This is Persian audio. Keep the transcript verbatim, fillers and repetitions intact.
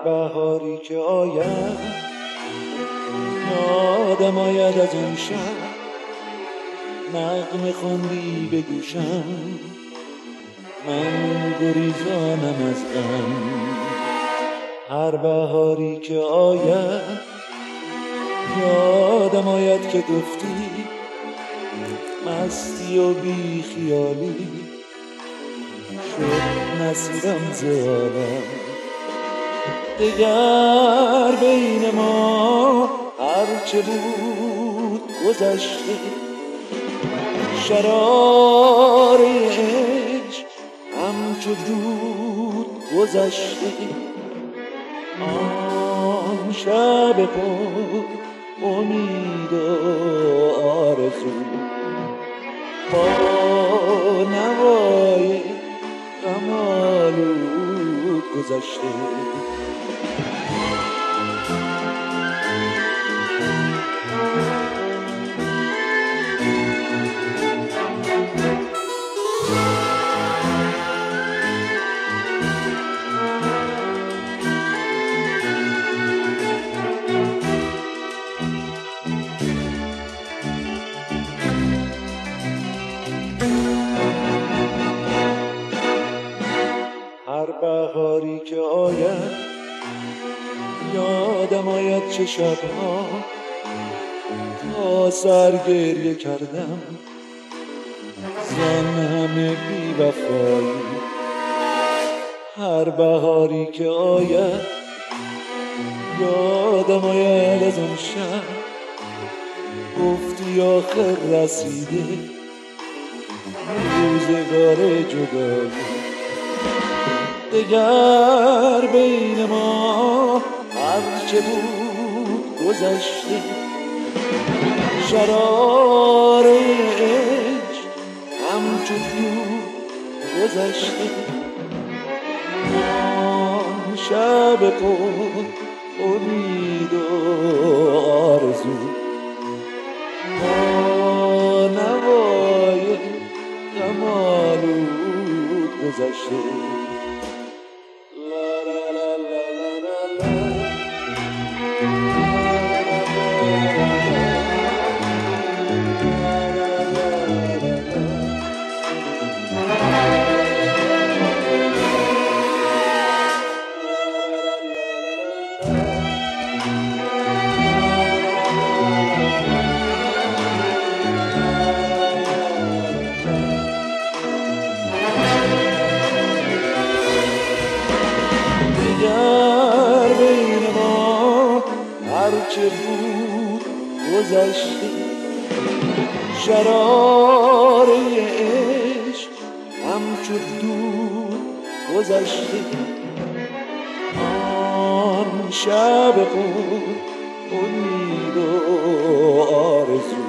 بهاری که آید یادم آید از اون شب نغمه خوندی به گوشم من گریزانم از غم. هر بهاری که آید یادم آید که گفتی مستی و بی خیالی شد نصیبم ز عالم. دگر بین ما هرچه بود گذشته شرار عشق همچو دود گذشته. آن شب پر امید و آرزو با نوای غم آلود گذشته. هر بهاری که آید یادم آید چه شبها تا سر گریه کردم زن همه بی وفایی. هر بهاری که آید یادم آید از اون شب گفتی آخر رسیده روزگار جدایی. دگر بین ما هرچه بود گذشته شرار عشق همچو دود گذشته. آن شب پر امید و آرزو با نوای غم آلود گذشته. دگر بین ما هرچه بود گذشته شرار عشق همچو دود گذشته. آن شب پر امید و آرزو